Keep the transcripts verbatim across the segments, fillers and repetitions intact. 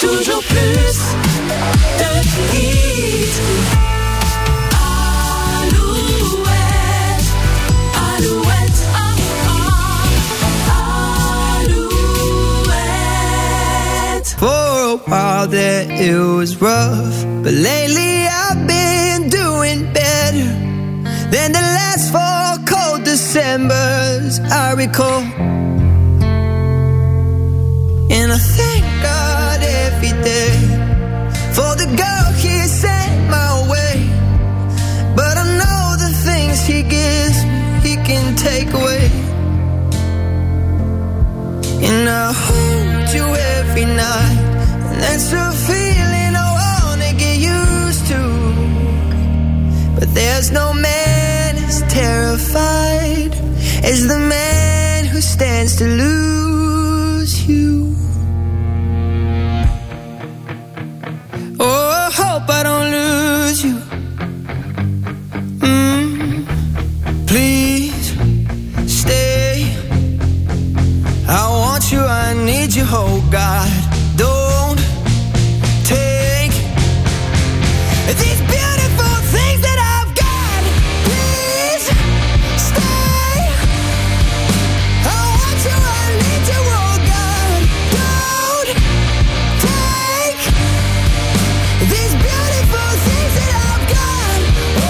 toujours plus de hits. Alouette, Alouette, oh, oh, Alouette. For a while there it was rough, but lately I've been doing better than the last four cold Decembers I recall. And I thank God every day for the girl He sent my way. But I know the things He gives me, He can take away. And I hold you every night, and that's a feeling I wanna get used to. But there's no man as terrified as the man who stands to lose you. Oh, I hope I don't lose you. Mm, please stay. I want you, I need you, oh God. Don't take these beautiful things that I've got. Please stay. I want you, I need you, oh God. Don't take these beautiful things that I've got.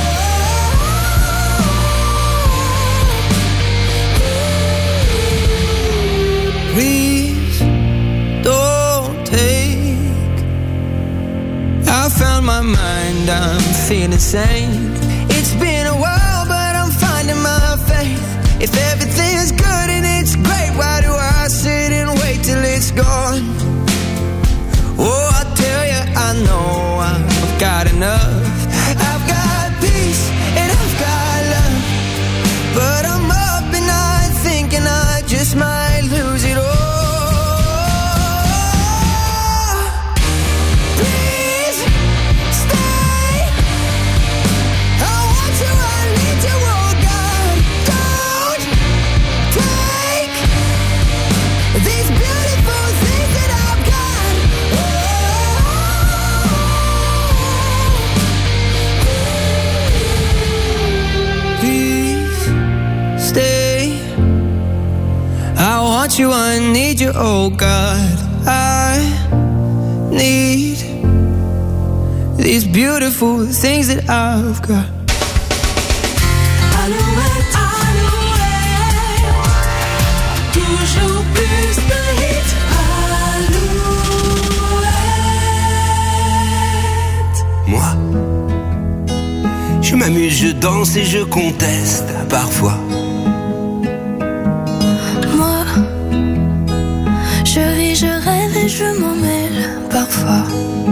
Oh, please don't take. I found my mind, I'm feeling sane. It's been a while, but I'm finding my faith. If everything's good and it's great, why do I sit and wait till it's gone? Oh, I tell you, I know I've got enough. I've got peace and I've got love, but I'm up and I'm thinking I just might lose it all. Please stay. I want you, I need you, oh God. Don't take these beautiful things that I've got. Please stay. I want you, I need you, oh God. I need these beautiful things that I've got. Alouette, Alouette, toujours plus de hits. Alouette. Moi, je m'amuse, je danse et je conteste parfois. Moi, je vis, je rêve et je m'en mêle parfois.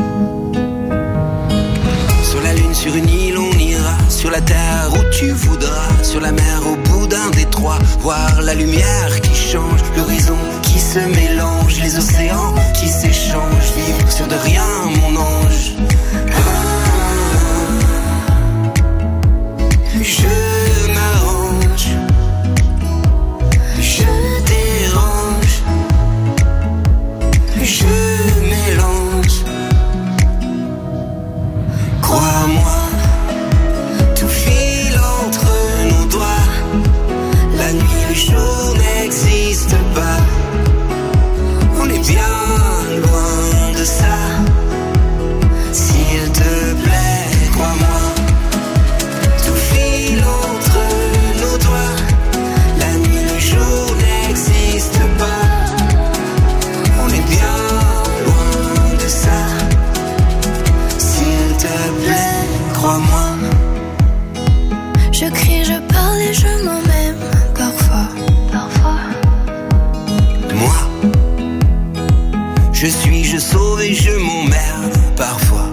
Sur la lune, sur une île, on ira. Sur la terre où tu voudras. Sur la mer, au bout d'un détroit. Voir la lumière qui change, l'horizon qui se mélange, les océans qui s'échangent. Vivre sur de rien, mon ange. Ah, je m'arrange, je dérange, je mélange. Crois-moi, tout file entre nos doigts. La nuit, le jour n'existe pas. On est bien loin de ça. S'il te plaît, crois-moi. Tout file entre nos doigts. La nuit, le jour n'existe pas. On est bien loin de ça. S'il te plaît, crois-moi. Je crie, je parle et je m'en même parfois. Parfois. Moi, je suis, je sauve et je m'emmerde parfois.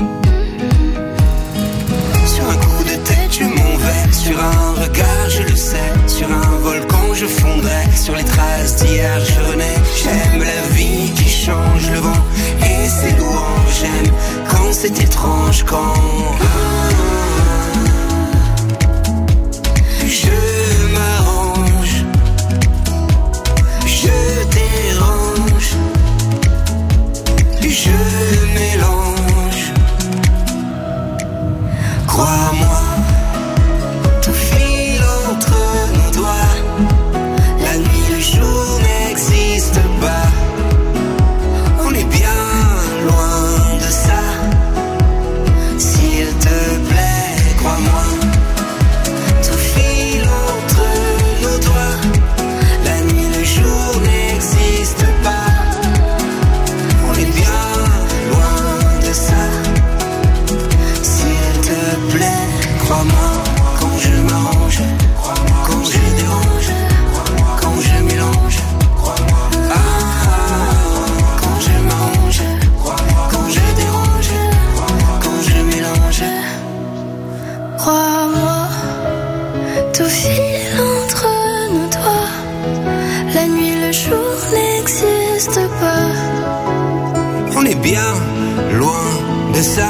Sur un coup de tête, je m'en vais. Sur un regard, je le sais. Sur un volcan, je fondrai. Sur les traces d'hier, je renais. J'aime la vie qui change le vent et ses louanges. J'aime quand c'est étrange, quand je m'arrange, je dérange, je mélange. Crois-moi, tout file entre nos doigts. La nuit, le jour n'existe pas. On est bien loin de ça. S'il te plaît, crois-moi. Tout file entre nos doigts. La nuit, le jour n'existe pas. On est bien loin de ça. S'il te plaît, crois-moi. Quand je mange, quand je dérange, quand je mélange. Ah, quand je mange, quand je dérange, quand je mélange. Crois-moi, tout file entre nos doigts. La nuit, le jour n'existe pas. On est bien loin de ça.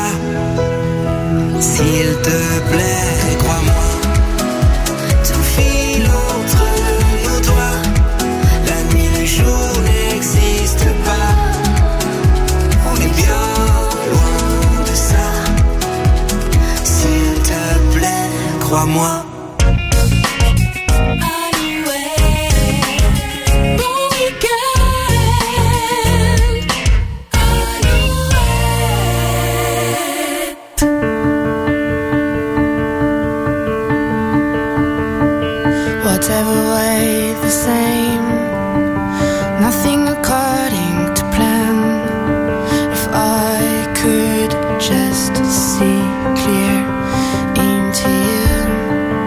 S'il te plaît, crois-moi. Tout file entre nos doigts. La nuit, le jour n'existe pas. On est bien loin de ça. S'il te plaît, crois-moi. Alouette, bon week-end. Alouette. Whatever way the same, nothing according to plan. If I could just see clear into you,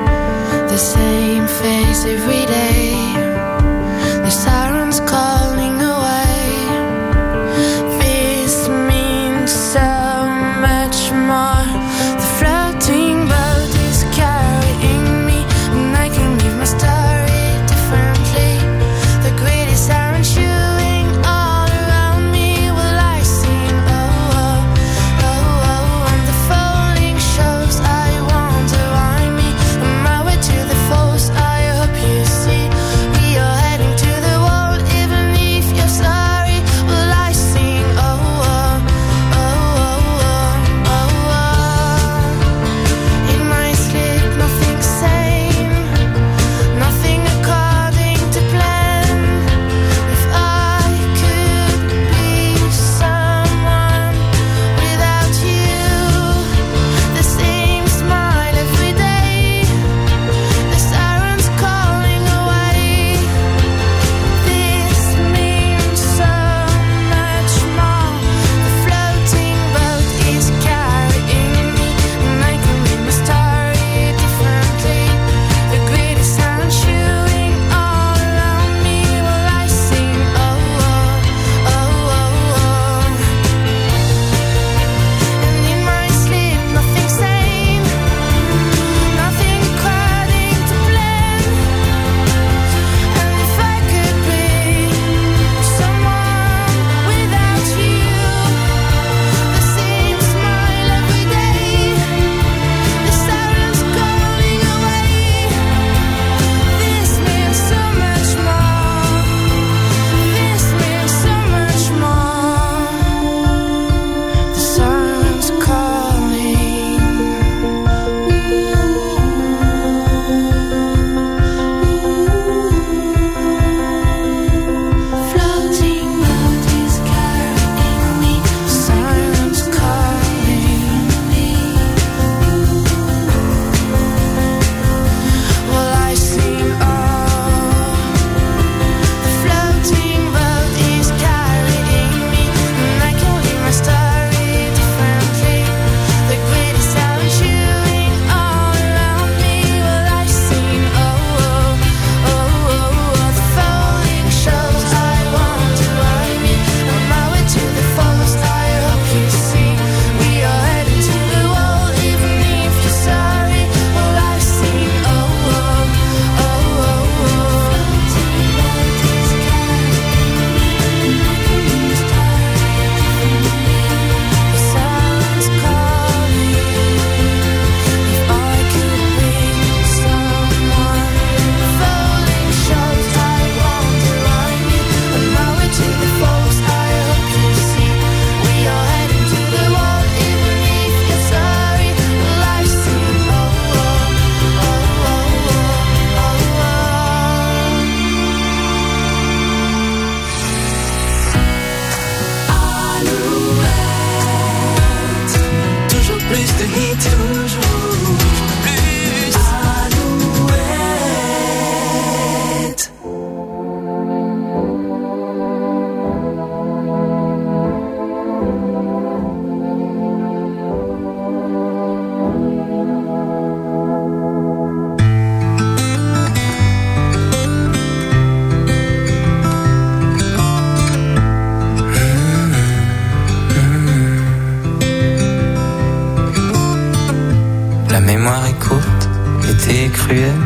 cruelle.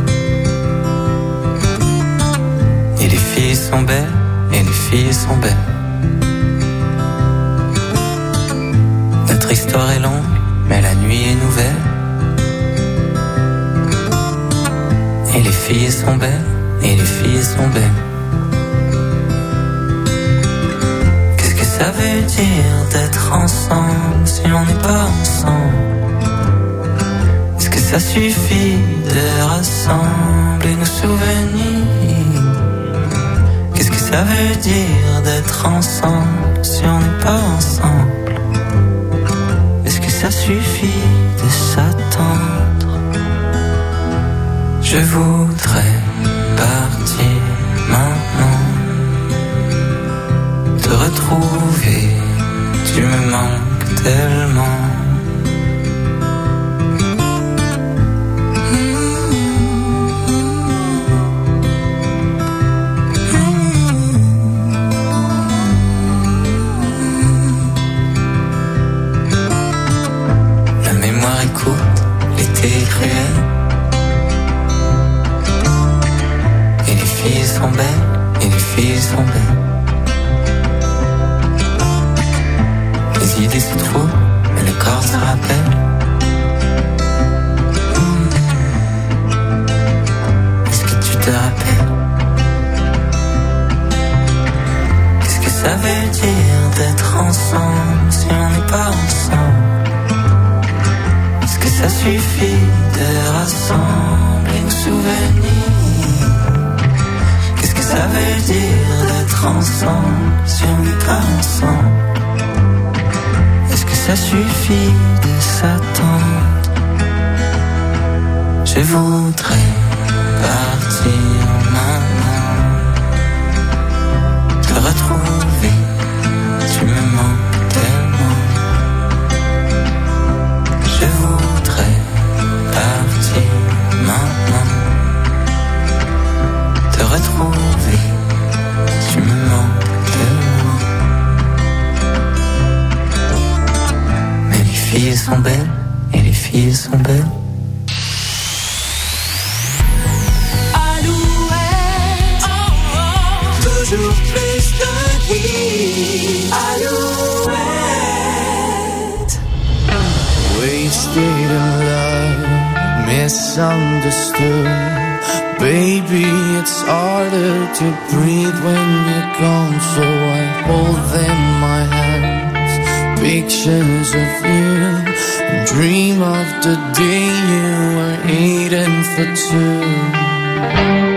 Et les filles sont belles, et les filles sont belles. Notre histoire est longue, mais la nuit est nouvelle. Et les filles sont belles, et les filles sont belles. Qu'est-ce que ça veut dire d'être ensemble si on n'est pas ensemble? Est-ce que ça suffit de rassembler nos souvenirs? Qu'est-ce que ça veut dire d'être ensemble si on n'est pas ensemble? Est-ce que ça suffit de s'attendre? Je voudrais partir maintenant, te retrouver, tu me manques tellement. La mémoire est courte, l'été est cruel. Les filles sont belles, et les filles sont belles. Les idées se trouvent, mais le corps se rappelle. Est-ce que tu te rappelles? Qu'est-ce que ça veut dire d'être ensemble si on n'est pas ensemble? Est-ce que ça suffit de rassembler nos souvenirs? Ça veut dire d'être ensemble si on n'est pas ensemble. Est-ce que ça suffit de s'attendre? Je voudrais partir maintenant, te retrouver, tu me manques tellement. Je voudrais partir maintenant, te retrouver, tu me manques tellement. Mais les filles sont belles, et les filles sont belles. Alouette, oh, oh, toujours plus de hits. Alouette. Wasted in love, misunderstood. Baby, it's harder to breathe when you're gone, so I hold them in my hands, pictures of you, and dream of the day you were eating for two.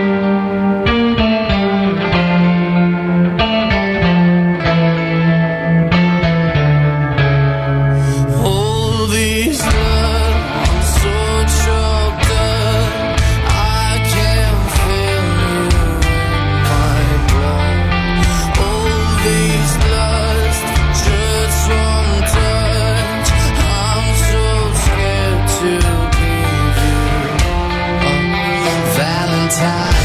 Valentine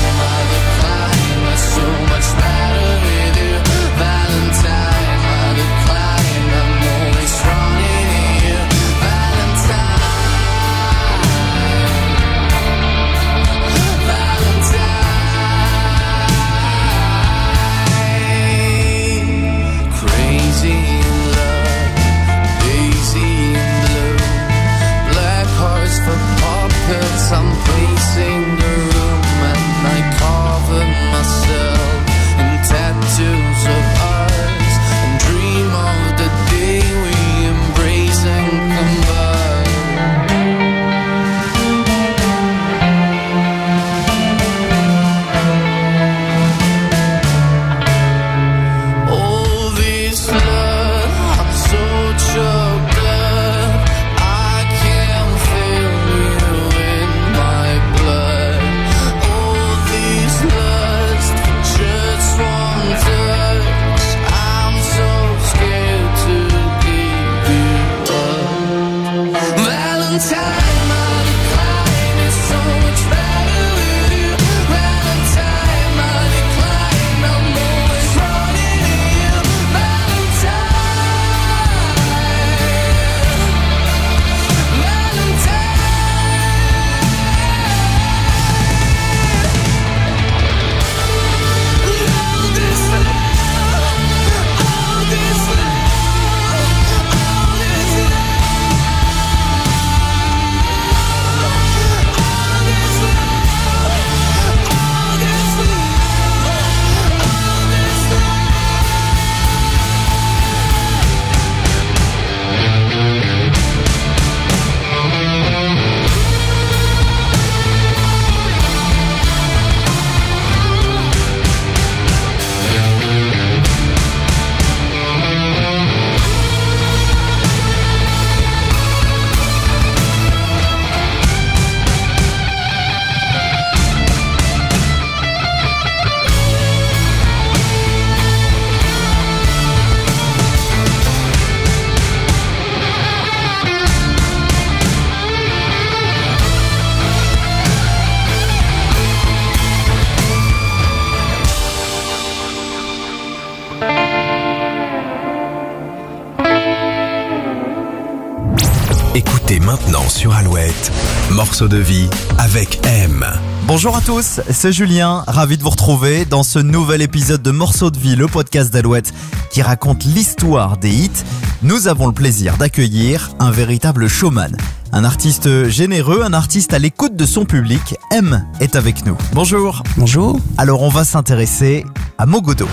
Écoutez maintenant sur Alouette, Morceau de vie avec M. Bonjour à tous, c'est Julien, ravi de vous retrouver dans ce nouvel épisode de Morceau de vie, le podcast d'Alouette qui raconte l'histoire des hits. Nous avons le plaisir d'accueillir un véritable showman, un artiste généreux, un artiste à l'écoute de son public. M est avec nous. Bonjour. Bonjour. Alors on va s'intéresser à Mogodo.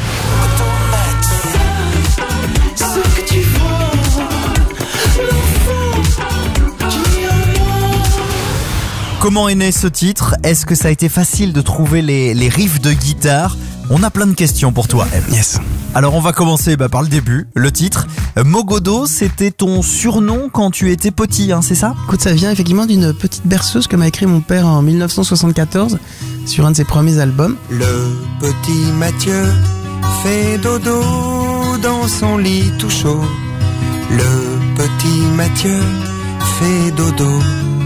Comment est né ce titre ? Est-ce que ça a été facile de trouver les, les riffs de guitare ? On a plein de questions pour toi, M. Yes. Alors on va commencer bah, par le début, le titre. Mogodo, c'était ton surnom quand tu étais petit, hein, c'est ça ? Écoute, ça vient effectivement d'une petite berceuse que m'a écrit mon père en dix-neuf cent soixante-quatorze sur un de ses premiers albums. Le petit Mathieu fait dodo dans son lit tout chaud. Le petit Mathieu fait dodo.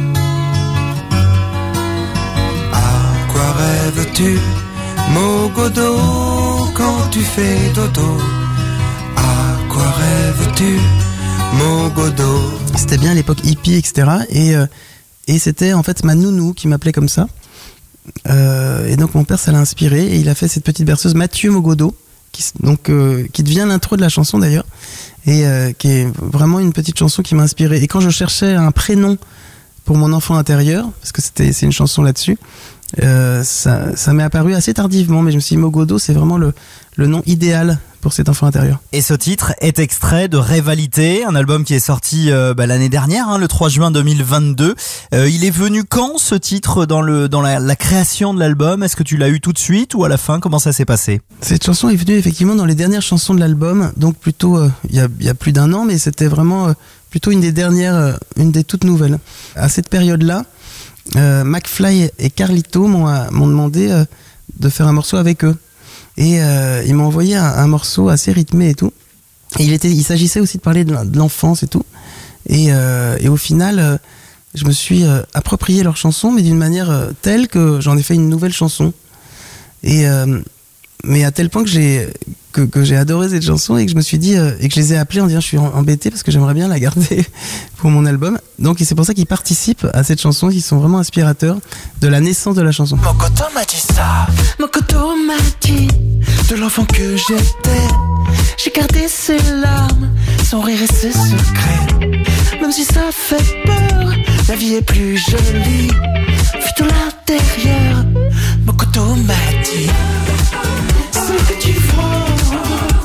À quoi rêves-tu, Mogodo, quand tu fais dodo? À quoi rêves-tu, Mogodo? C'était bien à l'époque hippie, et cetera. Et, euh, et c'était en fait ma nounou qui m'appelait comme ça. Euh, et donc mon père, ça l'a inspiré et il a fait cette petite berceuse Mathieu Mogodo, qui, donc, euh, qui devient l'intro de la chanson d'ailleurs, et euh, qui est vraiment une petite chanson qui m'a inspiré. Et quand je cherchais un prénom pour mon enfant intérieur, parce que c'était, c'est une chanson là-dessus, euh, ça, ça m'est apparu assez tardivement, mais je me suis dit Mogodo, c'est vraiment le, le nom idéal pour cet enfant intérieur. Et ce titre est extrait de Rivalité, un album qui est sorti euh, bah, l'année dernière, hein, le trois juin deux mille vingt-deux. Euh, il est venu quand ce titre dans, le, dans la, la création de l'album ? Est-ce que tu l'as eu tout de suite ou à la fin ? Comment ça s'est passé ? Cette chanson est venue effectivement dans les dernières chansons de l'album, donc plutôt euh, il y, a, y a plus d'un an, mais c'était vraiment euh, plutôt une des dernières, euh, une des toutes nouvelles. À cette période-là, euh, McFly et Carlito m'ont, euh, m'ont demandé euh, de faire un morceau avec eux. Et euh, ils m'ont envoyé un, un morceau assez rythmé et tout. Et il, était, il s'agissait aussi de parler de, de l'enfance et tout. Et, euh, et au final, euh, je me suis euh, approprié leur chanson, mais d'une manière euh, telle que j'en ai fait une nouvelle chanson. Et, euh, mais à tel point que j'ai, que, que j'ai adoré cette chanson et que je me suis dit, euh, et que je les ai appelés en disant je suis embêté parce que j'aimerais bien la garder pour mon album. Donc c'est pour ça qu'ils participent à cette chanson, ils sont vraiment inspirateurs de la naissance de la chanson. Mogodo m'a dit ça, Mogodo m'a dit de l'enfant que j'étais. J'ai gardé ses larmes, son rire et ses secrets. Même si ça fait peur, la vie est plus jolie vu de l'intérieur. Mogodo m'a dit ce que tu vois,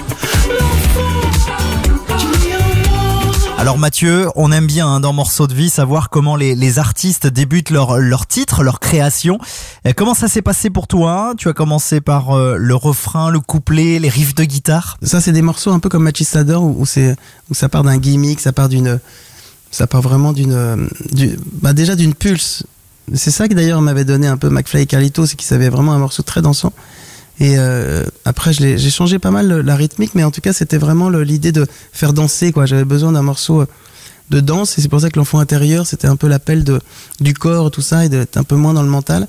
l'enfant qui est en moi. Alors Mathieu, on aime bien hein, dans Morceau de vie savoir comment les, les artistes débutent leur, leur titre, leur création. Et comment ça s'est passé pour toi ? Tu as commencé par euh, le refrain, le couplet, les riffs de guitare. Ça c'est des morceaux un peu comme Machistador où, où, c'est, où ça part d'un gimmick, ça part d'une... Ça part vraiment d'une... d'une bah déjà d'une pulse. C'est ça que d'ailleurs m'avait donné un peu McFly et Carlito, c'est qu'ils avaient vraiment un morceau très dansant. Et euh, après, je l'ai, j'ai changé pas mal la rythmique, mais en tout cas, c'était vraiment le, l'idée de faire danser, quoi. J'avais besoin d'un morceau de danse, et c'est pour ça que l'enfant intérieur, c'était un peu l'appel de, du corps, tout ça, et d'être un peu moins dans le mental.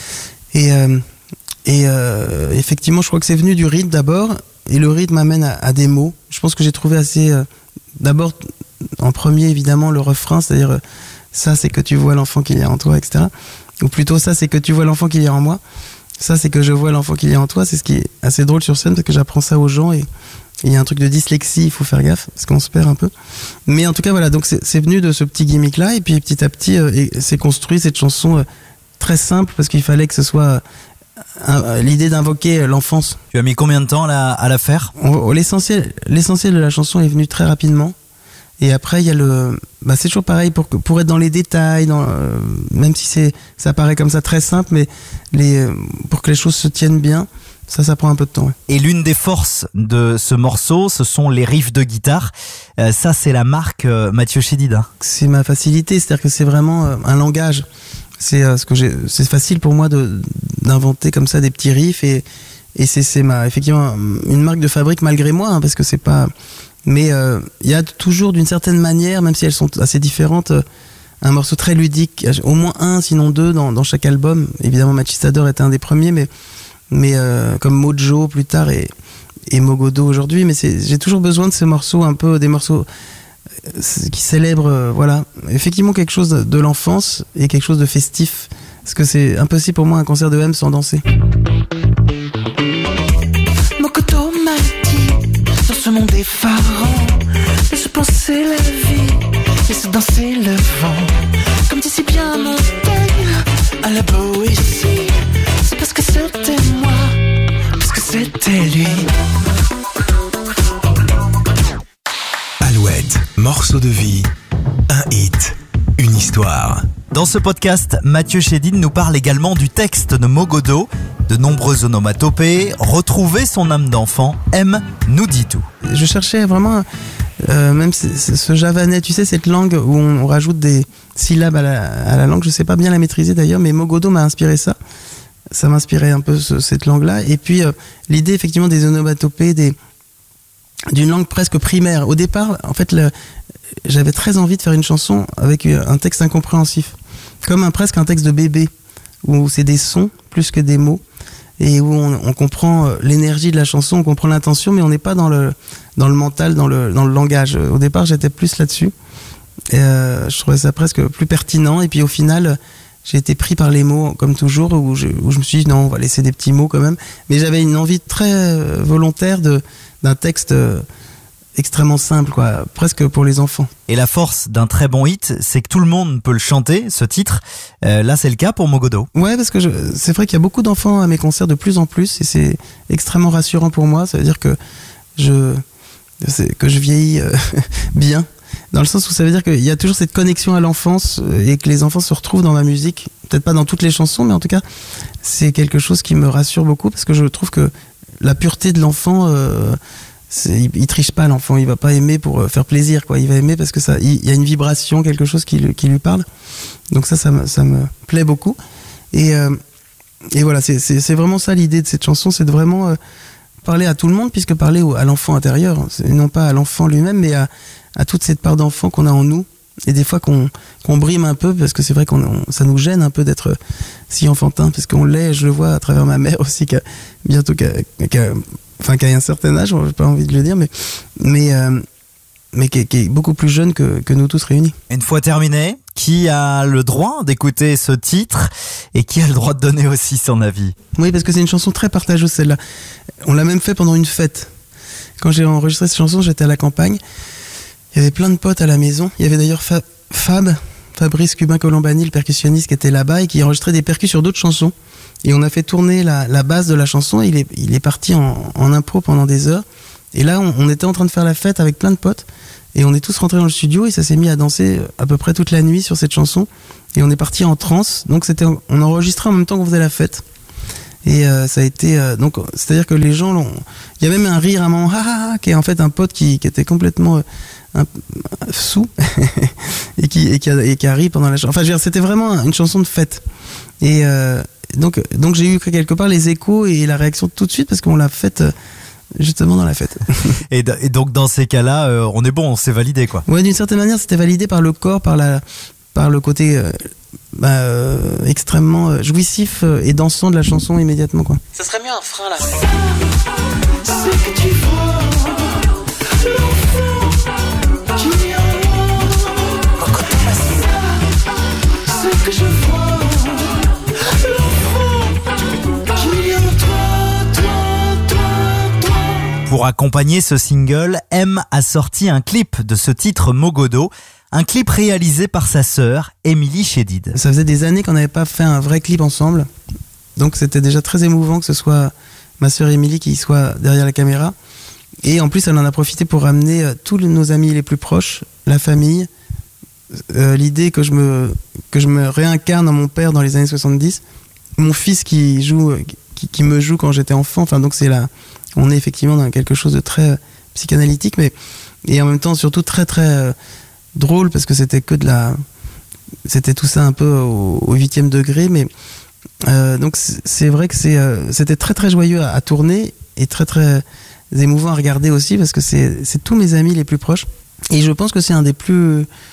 Et, euh, et euh, effectivement, je crois que c'est venu du rythme d'abord, et le rythme m'amène à, à des mots. Je pense que j'ai trouvé assez... Euh, d'abord, en premier, évidemment, le refrain, c'est-à-dire euh, ça, c'est que tu vois l'enfant qu'il y a en toi, et cetera. Ou plutôt ça, c'est que tu vois l'enfant qu'il y a en moi. Ça, c'est que je vois l'enfant qu'il y a en toi. C'est ce qui est assez drôle sur scène, parce que j'apprends ça aux gens et il y a un truc de dyslexie, il faut faire gaffe, parce qu'on se perd un peu. Mais en tout cas, voilà, donc c'est, c'est venu de ce petit gimmick-là, et puis petit à petit, euh, et c'est construit cette chanson euh, très simple, parce qu'il fallait que ce soit euh, l'idée d'invoquer l'enfance. Tu as mis combien de temps à la, à la faire ? On, l'essentiel, l'essentiel de la chanson est venu très rapidement. Et après, il y a le, bah, c'est toujours pareil pour pour être dans les détails, dans, euh, même si c'est, ça paraît comme ça très simple, mais les, pour que les choses se tiennent bien, ça, ça prend un peu de temps. Ouais. Et l'une des forces de ce morceau, ce sont les riffs de guitare. Euh, ça, c'est la marque euh, Mathieu Chédid. C'est ma facilité, c'est-à-dire que c'est vraiment euh, un langage. C'est euh, ce que j'ai, c'est facile pour moi de d'inventer comme ça des petits riffs et et c'est c'est ma effectivement une marque de fabrique malgré moi, hein, parce que c'est pas. Mais il euh, y a toujours d'une certaine manière, même si elles sont assez différentes, euh, un morceau très ludique, au moins un, sinon deux dans, dans chaque album. Évidemment, Machistador était un des premiers, mais, mais euh, comme Mojo plus tard et, et Mogodo aujourd'hui. Mais c'est, j'ai toujours besoin de ces morceaux, un peu des morceaux qui célèbre, euh, voilà, effectivement quelque chose de l'enfance et quelque chose de festif. Parce que c'est impossible pour moi un concert de M sans danser. Mokoto m'a dit, dans ce monde effarant, laisse penser la vie, laisse danser le vent. Comme dit si bien Montaigne, à la Boétie, c'est parce que c'était moi, parce que c'était lui. Alouette, morceau de vie, un hit, une histoire. Dans ce podcast, Mathieu Chédid nous parle également du texte de Mogodo, de nombreuses onomatopées. Retrouver son âme d'enfant, M nous dit tout. Je cherchais vraiment, euh, même ce, ce javanais, tu sais, cette langue où on, on rajoute des syllabes à la, à la langue. Je sais pas bien la maîtriser d'ailleurs, mais Mogodo m'a inspiré ça. Ça m'inspirait un peu ce, cette langue-là. Et puis euh, l'idée effectivement des onomatopées, des d'une langue presque primaire. Au départ, en fait, le, j'avais très envie de faire une chanson avec un texte incompréhensif, comme un, presque un texte de bébé, où c'est des sons plus que des mots, et où on, on comprend l'énergie de la chanson, on comprend l'intention, mais on n'est pas dans le, dans le mental, dans le, dans le langage. Au départ, j'étais plus là-dessus. Et euh, je trouvais ça presque plus pertinent, et puis au final, j'ai été pris par les mots, comme toujours, où je, où je me suis dit non, on va laisser des petits mots quand même. Mais j'avais une envie très volontaire de, d'un texte extrêmement simple, quoi, presque pour les enfants. Et la force d'un très bon hit, c'est que tout le monde peut le chanter, ce titre. Euh, là, c'est le cas pour Mogodo. Ouais, parce que je, c'est vrai qu'il y a beaucoup d'enfants à mes concerts de plus en plus, et c'est extrêmement rassurant pour moi. Ça veut dire que je, que je vieillis euh, bien, dans le sens où ça veut dire qu'il y a toujours cette connexion à l'enfance et que les enfants se retrouvent dans ma musique. Peut-être pas dans toutes les chansons, mais en tout cas, c'est quelque chose qui me rassure beaucoup, parce que je trouve que la pureté de l'enfant, euh, c'est, il, il triche pas, l'enfant, il va pas aimer pour faire plaisir, quoi. Il va aimer parce que ça, il, il y a une vibration, quelque chose qui, qui lui parle. Donc ça, ça me, ça me plaît beaucoup. Et, euh, et voilà, c'est, c'est, c'est vraiment ça l'idée de cette chanson, c'est de vraiment euh, parler à tout le monde, puisque parler au, à l'enfant intérieur, c'est, non pas à l'enfant lui-même, mais à, à toute cette part d'enfant qu'on a en nous. Et des fois qu'on, qu'on brime un peu, parce que c'est vrai qu'on on, ça nous gêne un peu d'être si enfantin, parce qu'on l'est, je le vois à travers ma mère aussi, qui a bientôt, qui a, qui a, enfin, qui a un certain âge, j'ai pas envie de le dire, mais, mais, euh, mais qui, est, qui est beaucoup plus jeune que, que nous tous réunis. Une fois terminé, qui a le droit d'écouter ce titre et qui a le droit de donner aussi son avis? Oui, parce que c'est une chanson très partageuse, celle-là. On l'a même fait pendant une fête. Quand j'ai enregistré cette chanson, j'étais à la campagne. Il y avait plein de potes à la maison. Il y avait d'ailleurs Fab, Fab Fabrice Cubin-Colombani, le percussionniste qui était là-bas et qui enregistrait des percus sur d'autres chansons. Et on a fait tourner la, la base de la chanson. Et il est, il est parti en, en impro pendant des heures. Et là, on, on était en train de faire la fête avec plein de potes. Et on est tous rentrés dans le studio et ça s'est mis à danser à peu près toute la nuit sur cette chanson. Et on est parti en transe. Donc c'était, on enregistrait en même temps qu'on faisait la fête. Et euh, ça a été euh, donc c'est-à-dire que les gens l'ont... il y a même un rire à un moment, ah, ah, ah, qui est en fait un pote qui, qui était complètement euh, un, un, sous et qui et qui a, et qui a ri pendant la chanson. Enfin, je veux dire, c'était vraiment une chanson de fête. Et euh, donc donc j'ai eu quelque part les échos et la réaction tout de suite parce qu'on l'a faite euh, justement dans la fête. et, d- et donc dans ces cas-là, euh, on est bon, on s'est validé, quoi. Ouais, d'une certaine manière, c'était validé par le corps, par la par le côté euh, bah, euh, extrêmement euh, jouissif euh, et dansant de la chanson immédiatement, quoi. Ça serait mieux un frein là. C'est que tu vois l'enfant qui est en moi. C'est que je vois l'enfant qui est en toi, toi, toi, toi. Pour accompagner ce single, M a sorti un clip de ce titre Mogodo. Un clip réalisé par sa sœur, Émilie Chédid. Ça faisait des années qu'on n'avait pas fait un vrai clip ensemble. Donc c'était déjà très émouvant que ce soit ma sœur Émilie qui soit derrière la caméra. Et en plus, elle en a profité pour ramener tous nos amis les plus proches, la famille. Euh, l'idée que je, me, que je me réincarne en mon père dans les années soixante-dix. Mon fils qui, joue, qui, qui me joue quand j'étais enfant. Enfin, donc c'est là, on est effectivement dans quelque chose de très psychanalytique, mais, et en même temps surtout très très... Euh, drôle parce que c'était que de la c'était tout ça un peu au huitième degré, mais euh, donc c'est, c'est vrai que c'est euh, c'était très très joyeux à, à tourner et très très émouvant à regarder aussi parce que c'est c'est tous mes amis les plus proches et je pense que c'est un des plus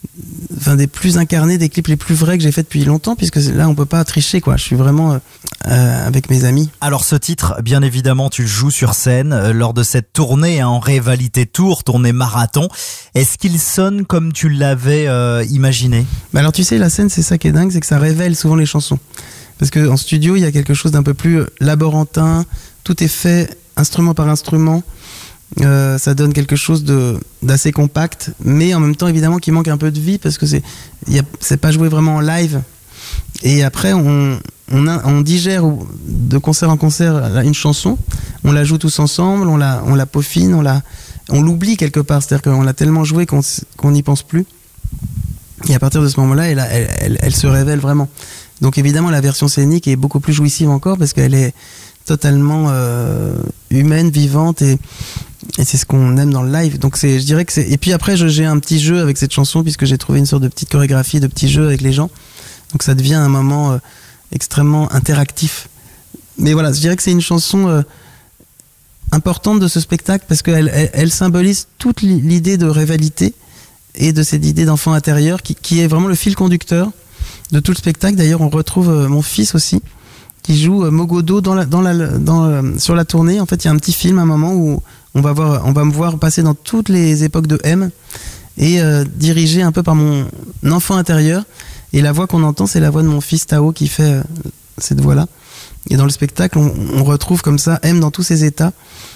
enfin des plus incarnés, des clips les plus vrais que j'ai fait depuis longtemps, puisque là on peut pas tricher quoi. Je suis vraiment euh, euh, avec mes amis. Alors ce titre, bien évidemment, tu le joues sur scène euh, lors de cette tournée hein, en Rivalité Tour, tournée marathon. Est-ce qu'il sonne comme tu l'avais euh, imaginé ? Bah alors tu sais, la scène, c'est ça qui est dingue, c'est que ça révèle souvent les chansons. Parce que en studio, il y a quelque chose d'un peu plus laborantin. Tout est fait instrument par instrument. Euh, ça donne quelque chose de d'assez compact, mais en même temps évidemment qui manque un peu de vie parce que c'est y a, c'est pas joué vraiment en live. Et après on on, a, on digère de concert en concert une chanson, on la joue tous ensemble, on la on la peaufine, on la on l'oublie quelque part, c'est-à-dire qu'on l'a tellement joué qu'on qu'on n'y pense plus. Et à partir de ce moment-là, elle, elle, elle, elle se révèle vraiment. Donc évidemment la version scénique est beaucoup plus jouissive encore parce qu'elle est totalement euh, humaine, vivante et Et c'est ce qu'on aime dans le live. Donc c'est, je dirais que c'est. Et puis après, je, j'ai un petit jeu avec cette chanson puisque j'ai trouvé une sorte de petite chorégraphie, de petit jeu avec les gens. Donc ça devient un moment euh, extrêmement interactif. Mais voilà, je dirais que c'est une chanson euh, importante de ce spectacle parce qu'elle elle, elle symbolise toute l'idée de rivalité et de cette idée d'enfant intérieur qui, qui est vraiment le fil conducteur de tout le spectacle. D'ailleurs, on retrouve euh, mon fils aussi qui joue euh, Mogodo dans la, dans la, dans, euh, sur la tournée. En fait, il y a un petit film, un moment où On va, voir, on va me voir passer dans toutes les époques de M et euh, dirigé un peu par mon enfant intérieur. Et la voix qu'on entend, c'est la voix de mon fils Tao qui fait euh, cette voix-là. Et dans le spectacle, on, on retrouve comme ça M dans tous ses états.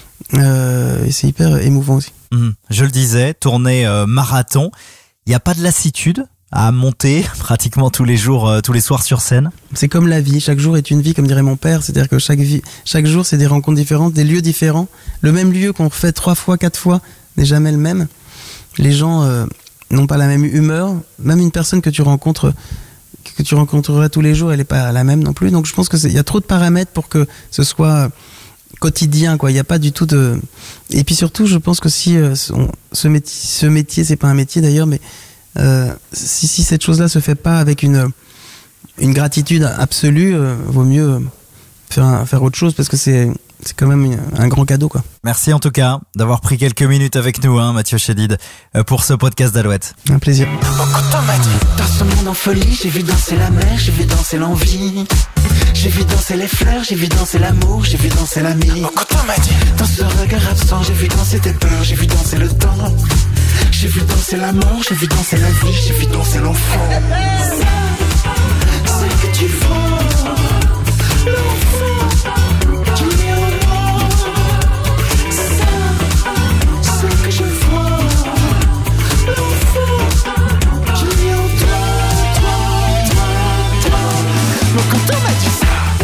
Euh, et c'est hyper émouvant aussi. Mmh, je le disais, tournée euh, marathon. Il n'y a pas de lassitude à monter pratiquement tous les jours, euh, tous les soirs sur scène. C'est comme la vie, chaque jour est une vie, comme dirait mon père, c'est-à-dire que chaque, vie, chaque jour c'est des rencontres différentes, des lieux différents. Le même lieu qu'on fait trois fois, quatre fois n'est jamais le même. Les gens euh, n'ont pas la même humeur, même une personne que tu rencontres, que tu rencontrerais tous les jours, elle n'est pas la même non plus. Donc je pense qu'il y a trop de paramètres pour que ce soit quotidien, quoi. Il n'y a pas du tout de... Et puis surtout, je pense que si euh, on, ce métier, ce métier, c'est pas un métier d'ailleurs, mais Euh, si, si cette chose-là se fait pas avec une, une gratitude absolue, euh, vaut mieux faire, faire autre chose parce que c'est, c'est quand même un grand cadeau, quoi. Merci en tout cas d'avoir pris quelques minutes avec nous, hein, Mathieu Chédid, pour ce podcast d'Alouette. Un plaisir. Dans ce monde en folie, j'ai vu danser la mer, j'ai vu danser l'envie. J'ai vu danser les fleurs, j'ai vu danser l'amour, j'ai vu danser l'ami. Dans ce regard absent, j'ai vu danser tes peurs, j'ai vu danser le temps. J'ai vu danser la mort, j'ai vu danser la vie, j'ai vu danser l'enfant. C'est que tu vois l'enfant, tu mets en moi. Ça, c'est que je vois l'enfant, tu mets en toi, toi, toi, toi. Donc quand on m'a dit ça,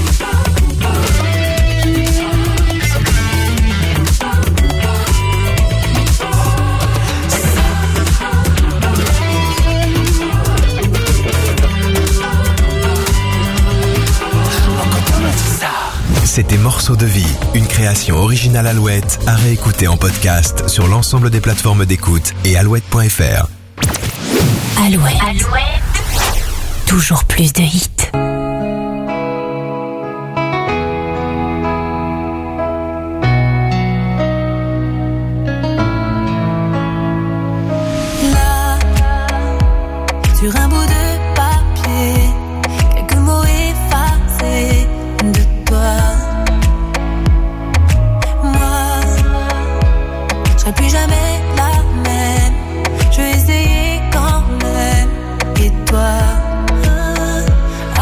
C'était Morceaux de vie, une création originale Alouette à réécouter en podcast sur l'ensemble des plateformes d'écoute et alouette point f r. Alouette. Alouette. Toujours plus de hits. Là, sur un bout de papier, quelques mots effacés de toi. Plus jamais la même. Je vais essayer quand même. Et toi,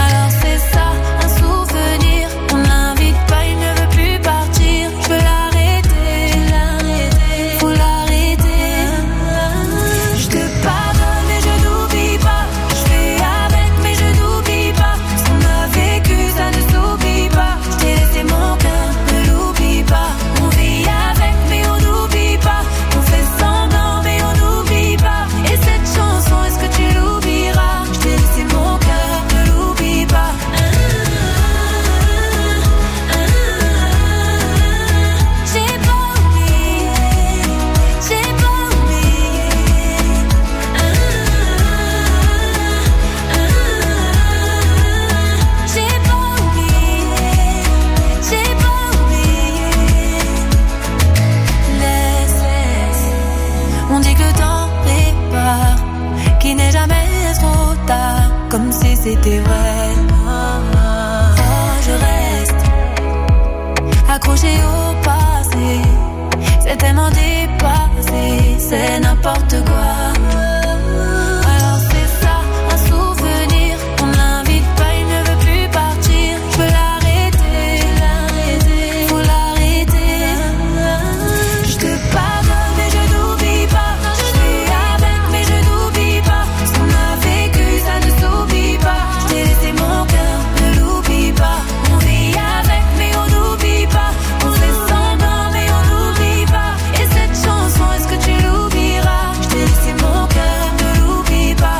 c'était vrai. Oh, je reste accroché au passé. C'est tellement dépassé, c'est n'importe quoi. Alors c'est ça, un souvenir. On l'invite pas, il ne veut plus partir. Je peux l'arrêter, faut l'arrêter. Je te pardonne mais je n'oublie pas. Je suis avec mais je n'oublie pas. Ce qu'on a vécu ça ne s'oublie pas. Je t'ai laissé mon cœur, ne l'oublie pas. On vit avec mais on n'oublie pas. On fait semblant mais on n'oublie pas. Et cette chanson, est-ce que tu l'oublieras? Je t'ai laissé mon cœur, ne l'oublie pas.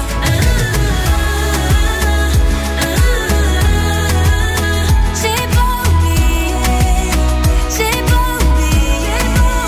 J'ai pas oublié, j'ai pas oublié.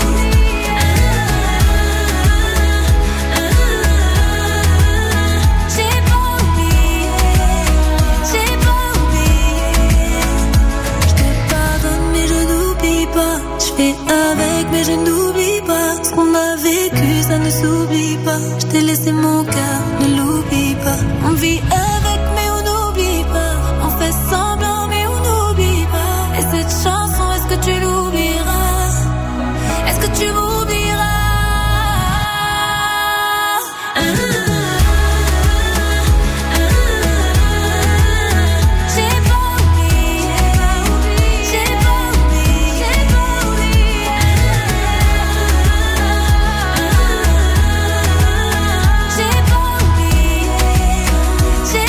J'ai pas oublié, j'ai pas oublié. Je te pardonne mais je n'oublie pas. Je fais avec mais je n'oublie pas. Ce qu'on a vécu ça ne s'oublie pas. Je t'ai laissé mon cœur, ne l'oublie pas. On vit avec mais on n'oublie pas. On fait semblant mais on n'oublie pas. Et cette chanson, est-ce que tu l'oublieras? Est-ce que tu m'oublieras? J'ai pas oublié, j'ai pas oublié, j'ai pas oublié. J'ai pas oublié, j'ai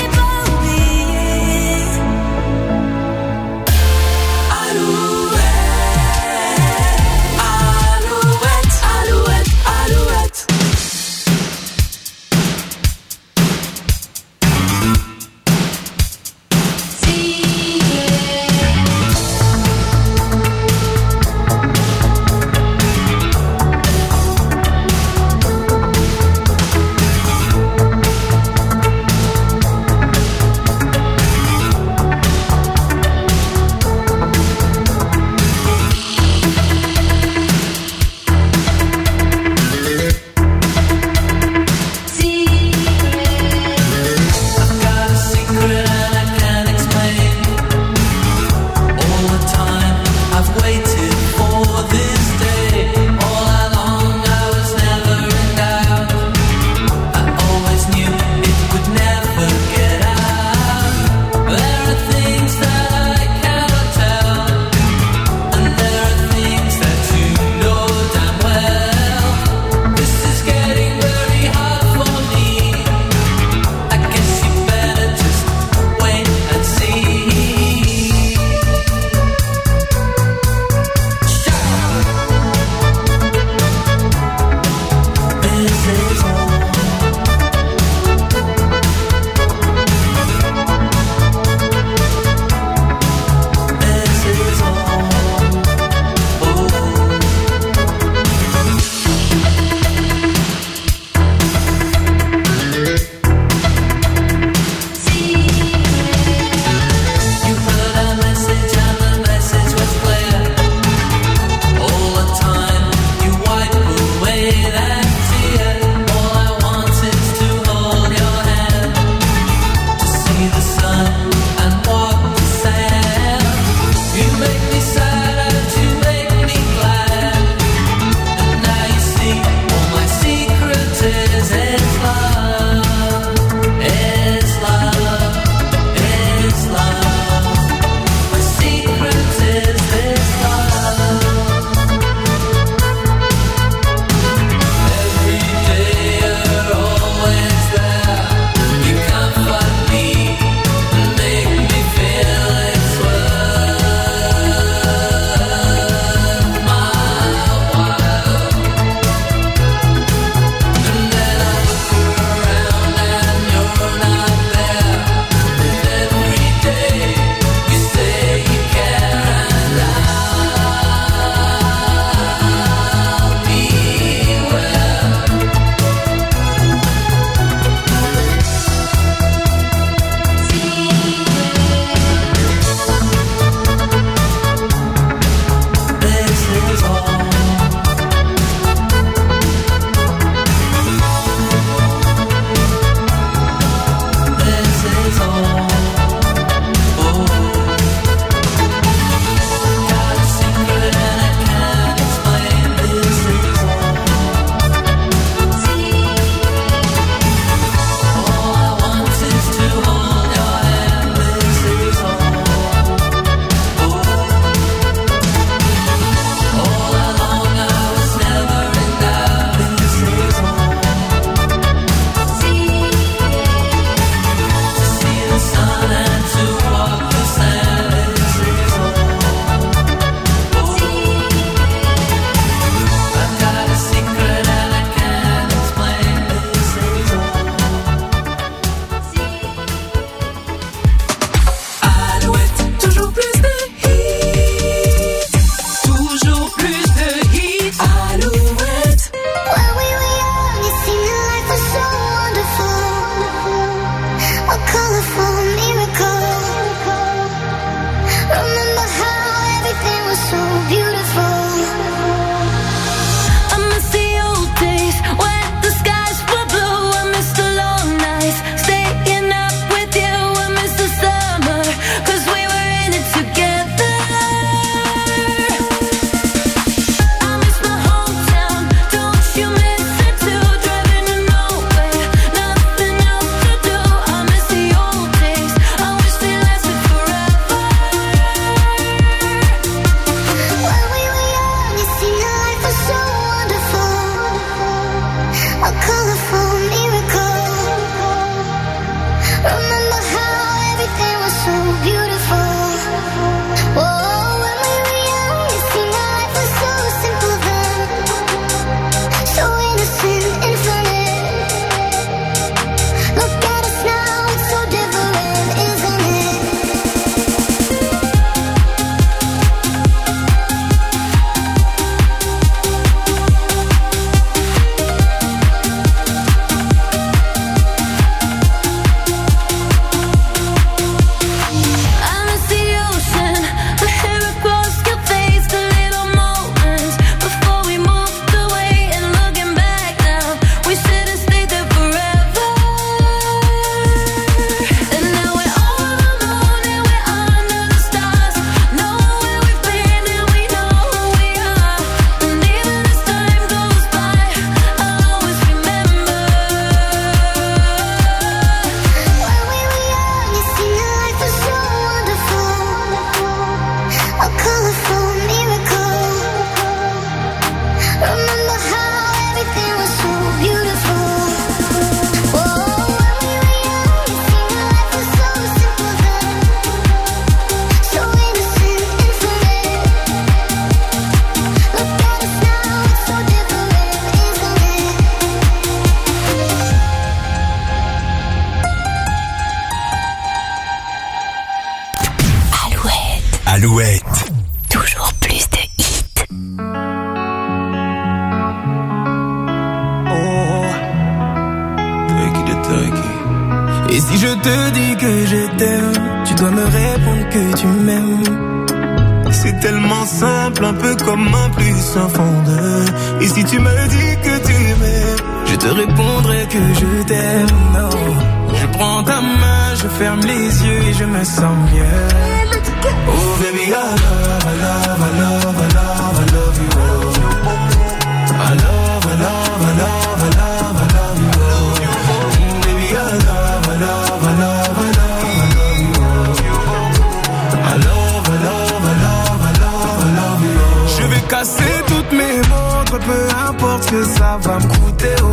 Et si je te dis que je t'aime, tu dois me répondre que tu m'aimes. C'est tellement simple, un peu comme un plus un fond de. Et si tu me dis que tu m'aimes, je te répondrai que je t'aime. Non. Je prends ta main, je ferme les yeux et je me sens mieux. Oh baby, I love, I love, I love, I love, I love you. I love, I love, I love, I love, I love you. Baby, I love, I love, I love, I love, I love you. I love, I love, I love, I love, I love you. Je vais casser toutes mes montres, peu importe ce que ça va me coûter. Oh.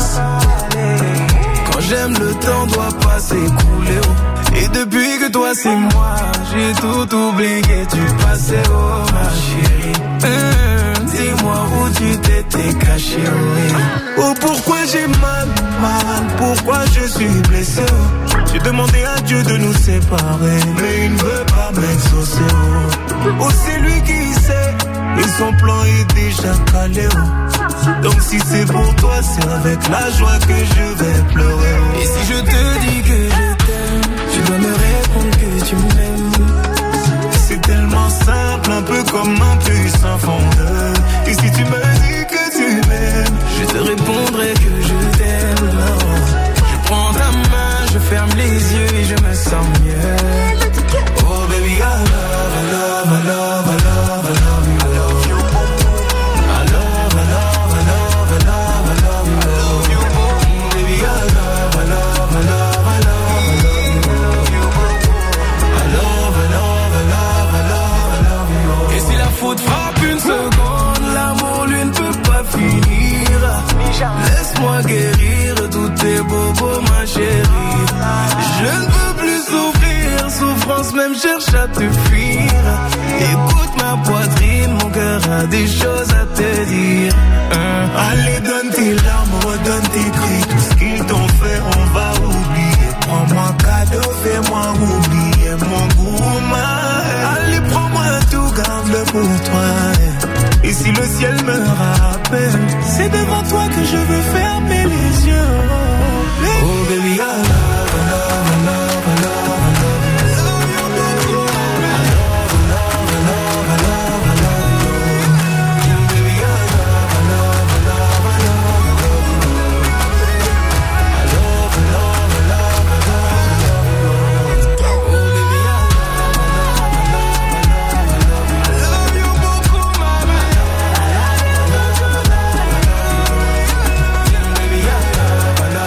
Quand j'aime, le temps doit pas s'écouler. Oh. Et depuis que toi c'est moi, j'ai tout oublié, tu passais, oh ma chérie. Mmh, dis-moi où tu t'étais caché, oui. Oh pourquoi j'ai mal, mal, pourquoi je suis blessé. J'ai demandé à Dieu de nous séparer, mais il ne veut pas m'exaucer. Oh, oh c'est lui qui sait, et son plan est déjà calé. Oh. Donc si c'est pour toi, c'est avec la joie que je vais pleurer. Oh. Et si je te dis que je t'aime, tu dois me répondre que tu m'aimes. C'est tellement simple, un peu comme un puissant fondeur. Et si tu me dis que tu m'aimes, je te répondrai que je t'aime. Je prends ta main, je ferme les yeux et je me sens mieux. Oh baby, I love, I love, I love, I love, I love you. I love, I love, I love, I love, I love you. Baby, I love, I love, I love, I love, I love you. I love, I love, I love, I love, I love you. Et si la faute frappe une seconde, l'amour lui ne peut pas finir. Laisse-moi guérir tous tes bobos, ma chérie. Je ne peux plus souffrir, souffrance même cherche à te fuir. Écoute ma poitrine, mon cœur a des choses à te dire. Hein? Allez, donne tes larmes, redonne tes cris. Tout ce qu'ils t'ont fait, on va oublier. Prends-moi cadeau, fais-moi oublier mon goût. Allez, prends-moi tout, garde-le pour toi. Et si le ciel me rappelle, c'est devant toi que je veux fermer les yeux. Oh baby, I love, I love, I love, I love. I love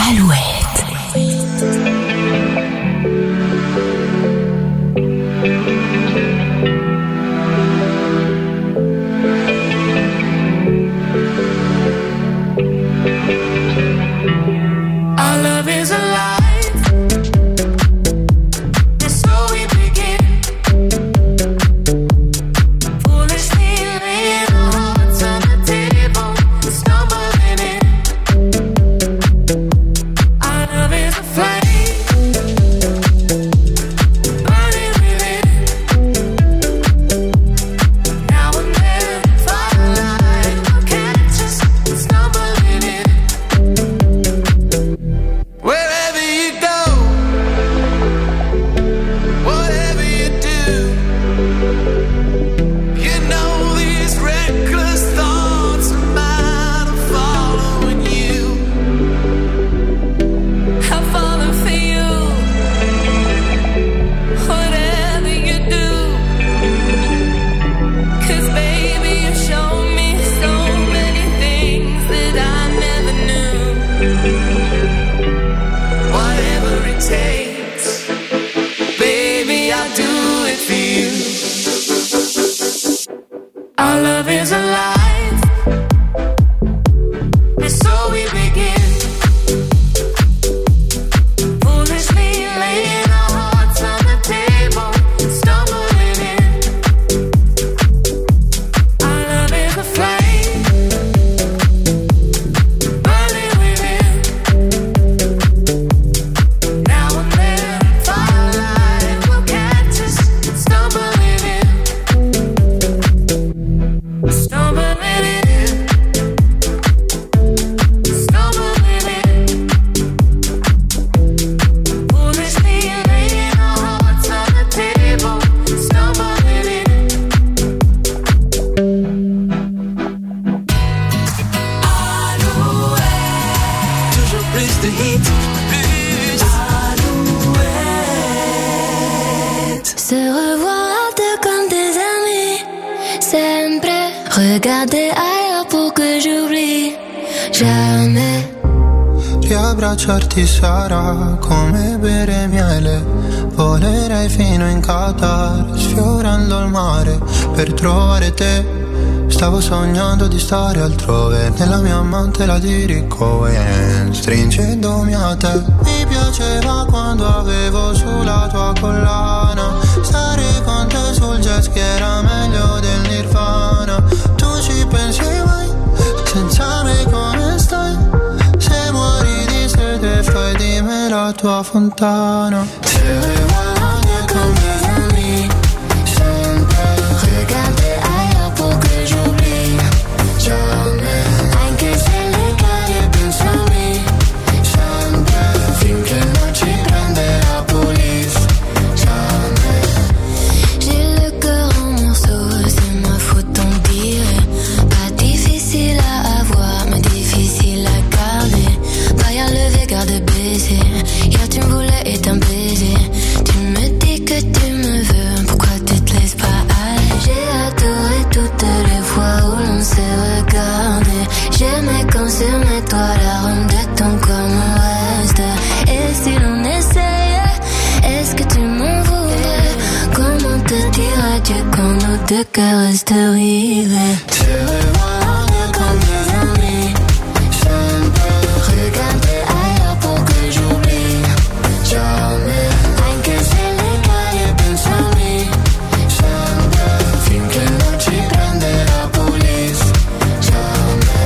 Alouette. Our love is alive. Our love is alive, and so we begin. Foolishly laying our hearts on the table, stumbling in. Our love is a flame, burning within. Now and then, firelight will catch us, stumbling in. Stumbling in, stumbling in. Foolishly laying our hearts on the table, stumbling in. Alouette, toujours plus de hits, plus Alouette. Se revoir deux comme des amis, sempre. Regarder ailleurs pour que j'oublie jamais. Riabbracciarti sarà come bere miele. Volerei fino in Qatar, sfiorando il mare per trovare te. Stavo sognando di stare altrove, nella mia amante la dirico e stringendomi a te. Mi piaceva quando avevo sulla tua collana, stare con te sul jet ski era meglio del Nirvana. Tu ci pensi mai, senza me come stai? Se muori di sete fai di me la tua fontana. Se regarder comme des amis, sempre. Regarder ailleurs pour que j'oublie jamais. Anche se le cade penso a me, sempre. Finché non ci prende la police, jamais. J'ai le cœur en morceaux, c'est ma faute on dirait. Pas difficile à avoir, mais difficile à garder. Derrière le regard de baiser, hier tu me voulais et un baiser. Tu me dis que tu me veux, pourquoi tu te laisses pas aller? J'ai adoré toutes les fois où l'on s'est regardé. J'aimais quand sur mes toits l'arôme de ton corps me reste. Et si l'on essayait, est-ce que tu m'en voudrais? Comment te dirais-tu quand nos deux cœurs restent rivés? Se regarder comme des amis, sempre. Regarder ailleurs pour que j'oublie Jamais. Anche se le cade penso a me, sempre. Finché non ci prende la police, jamais.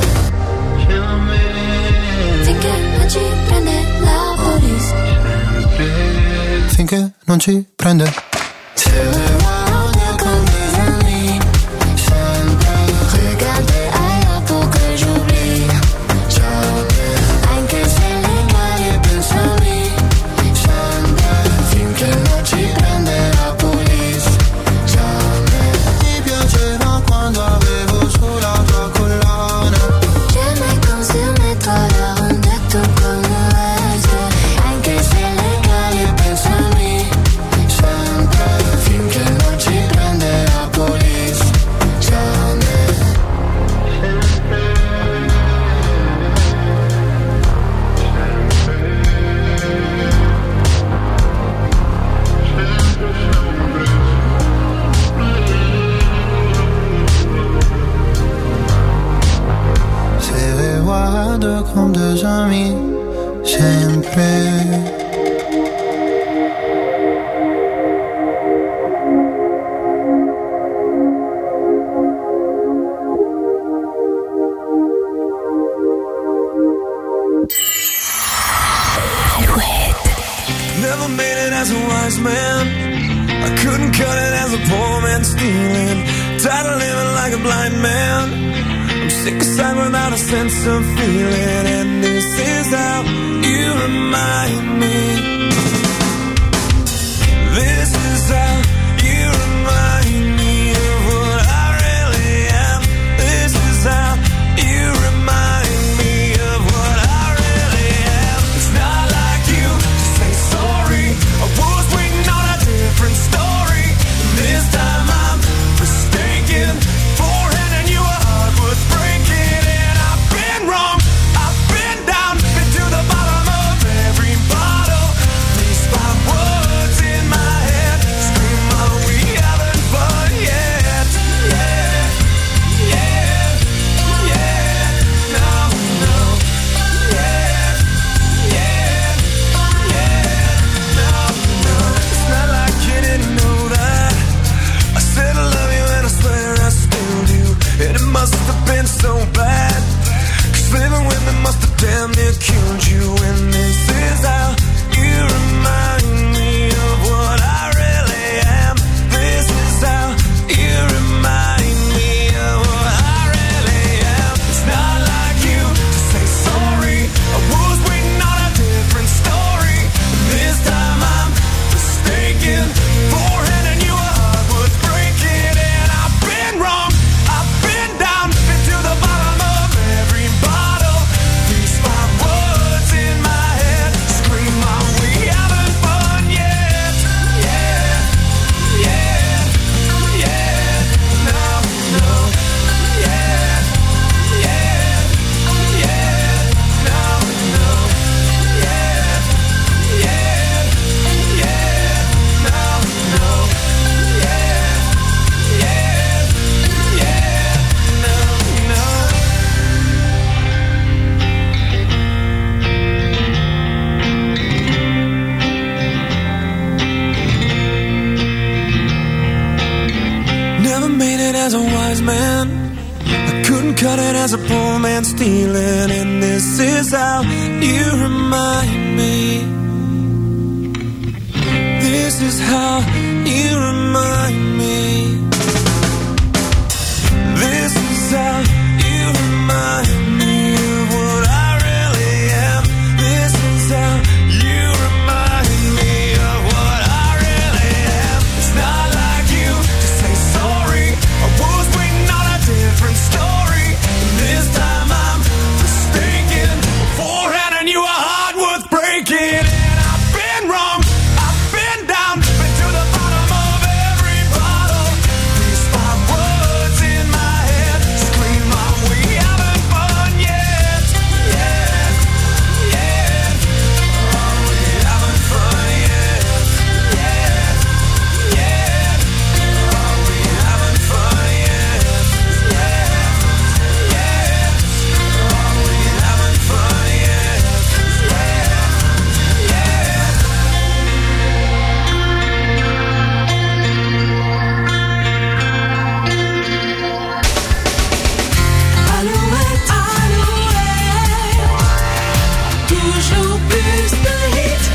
Jamais. finché non ci prende la police. Finché non ci prende. Se regarder comme des amis, sempre. Regarder ailleurs pour que j'oublie Jamais. Anche se le cade penso a me, sempre. Finché non ci prende la police, jamais. Mi piaceva quando avevo sulla tua collana. J'aimais quand sur mes toits l'arôme de ton corps me reste. Anche se le cade penso a me, sempre. Finché non siempre. Never made it as a wise man. I couldn't cut it as a poor man stealing. Tired of living like a blind man. I'm sick aside without a sense of feeling. And this is how you remind me. This is how you remind me of what I really am. This is how you remind me of what I really am. It's not like you to say sorry. I was waiting on a different story. This time I'm mistaken for handing you a heart worth breaking. And I've been wrong, I've been down, been to the bottom of every bottle. These five words in my head scream out we haven't fun yet. Yeah, yeah, yeah, no, no. Yeah, yeah, yeah, no, no. It's not like you didn't know that I said I love you and I swear I still do. And it must have been so bad, 'cause living with me must have damn near killed you. And this is how you remind me of what I really am. This is how you remind me of what I really am. It's not like you to say sorry. I was waiting on a different story. This time I'm mistaken for handing you a heart worth breaking. And I've been wrong, I've been down, been to the bottom of every bottle. These five words in my head scream out we haven't fun yet. Yeah, yeah, yeah, no, no. Yeah, yeah, yeah, no, no. Yeah, yeah, yeah, no, no. Yeah, yeah, yeah, no, no. Never made it as a wise man. I couldn't cut it as a poor man stealing. And this is how you remind me. This is how you remind me. This is how you remind me of what I really am. This is how you remind me of what I really am. It's not like you to say sorry. I was waiting on a different story. And this time I'm mistaken for handing you a heart worth breaking. And I've been wrong, I've been down, been to the bottom of every bottle. These five words in my head scream out we haven't fun yet. Yeah, yeah, oh we haven't fun yet. Yeah, yeah, oh we haven't fun yet. Yeah, yeah, oh we haven't fun yet. Yeah, yeah. Alouette, Alouette, toujours plus de hits.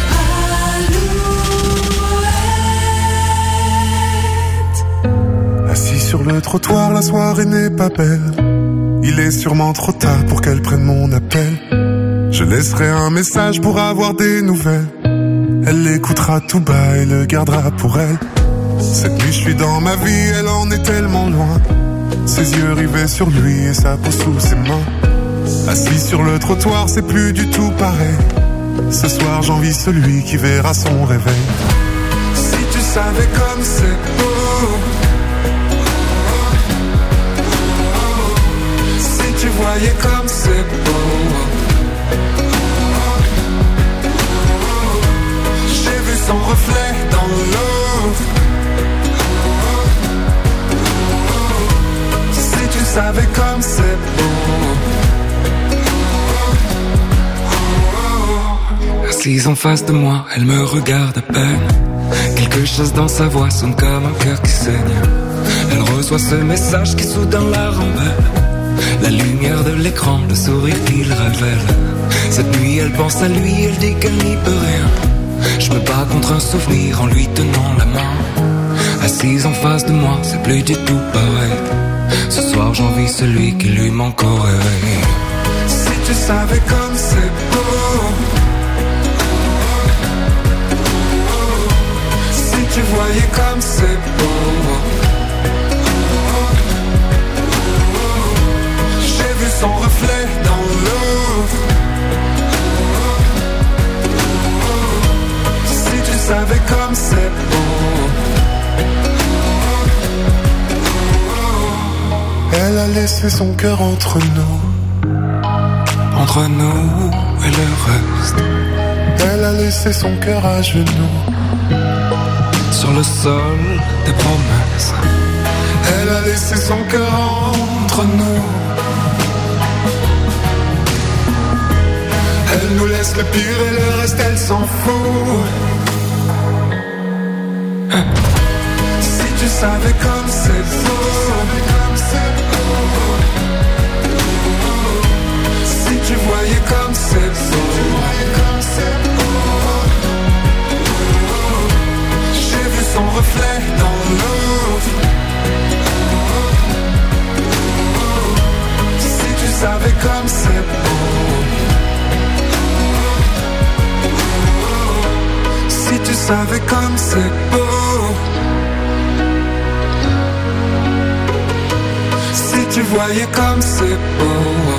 Alouette. Assis sur le trottoir, la soirée n'est pas belle. Il est sûrement trop tard pour qu'elle prenne mon appel. Je laisserai un message pour avoir des nouvelles. Elle l'écoutera tout bas et le gardera pour elle. Cette nuit je suis dans ma vie, elle en est tellement loin. Ses yeux rivés sur lui et sa peau sous ses mains. Assis sur le trottoir, c'est plus du tout pareil. Ce soir j'envie celui qui verra son réveil. Si tu savais comme c'est beau, si tu voyais comme c'est beau. J'ai vu son reflet dans l'eau. Si tu savais comme c'est beau. Assise en face de moi, elle me regarde à peine. Quelque chose dans sa voix sonne comme un cœur qui saigne. Elle reçoit ce message qui soudain la rembelle. La lumière de l'écran, le sourire qu'il révèle. Cette nuit elle pense à lui, elle dit qu'elle n'y peut rien. Je me bats contre un souvenir en lui tenant la main. Assise en face de moi, c'est plus du tout pareil. Ce soir j'envie celui qui lui manque au réveil. Si tu savais comme c'est beau, si tu voyais comme c'est beau, j'ai vu son reflet dans l'eau. Si tu savais comme c'est beau. Elle a laissé son cœur entre nous. Entre nous et le reste. Elle a laissé son cœur à genoux. Sur le sol des promesses. Elle a laissé son cœur entre nous. Elle nous laisse le pire et le reste elle s'en fout. Si tu savais comme c'est beau. Si tu voyais comme c'est beau. J'ai vu son reflet dans l'eau. Si tu savais comme c'est beau. Si tu savais comme c'est beau. Si tu voyais comme c'est beau.